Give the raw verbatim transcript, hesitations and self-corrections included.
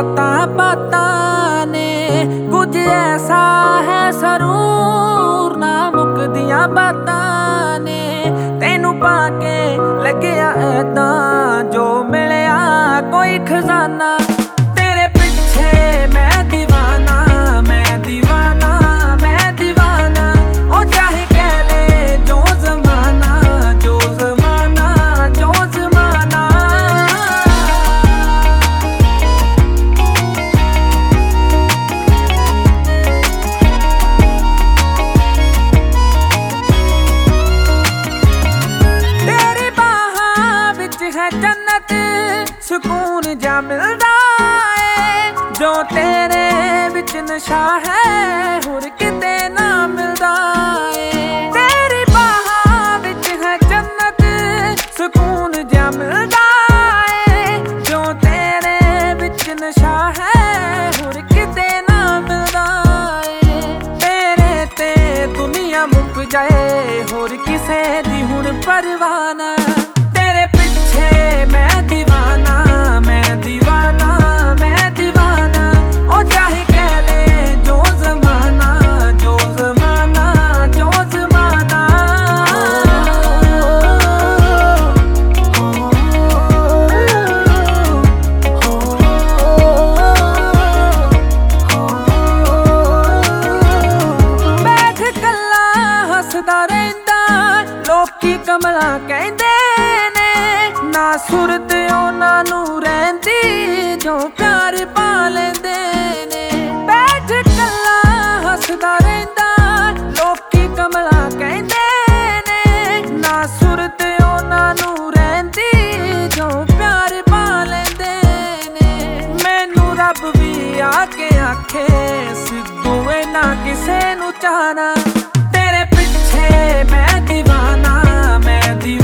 बातां बातां ने कुछ ऐसा है जरूर ना मुकदियां बातां ने तेनू पाके लग्या ऐदां जो मिलिया कोई खजाना तेरे पिछे मैं दीवाना मैं दीवाना मैं दीवाना ओ चाहे कह ले जो ज़माना जो ज़माना जो ज़माना तेरी बाहां विच है जन्नत सुकून जा मिलदा है जो तेरे विच नशा है होर किते ना मिलदा है तेरी बाहां विच है जन्नत सुकून जा मिलदा है जो तेरे विच नशा है होर किते ना मिलदा है तेरे ते दुनिया मुक जाए होर किसे दी हुण परवाह ना तेरे पिछे मैं दीवाना मैं दीवाना मैं दीवाना ओ चाहे कह ले जो ज़माना जो ज़माना जो ज़माना बैठ कल्ला हसदा रहिंदा लोकी कमला कहंदे ने ना सुरत उन्हां नूं रहिंदी जो प्यार पा लैंदे ने बैठ कल्ला हसदा रहिंदा लोकी कमला कहंदे ने ना सुरत उन्हां नूं रहिंदी जो प्यार पा लैंदे ने मैनू रब भी आके आखे सिद्धू इन्ना किसे नूं चाहना तेरे पिछे मैं दीवाना मैं दीवाना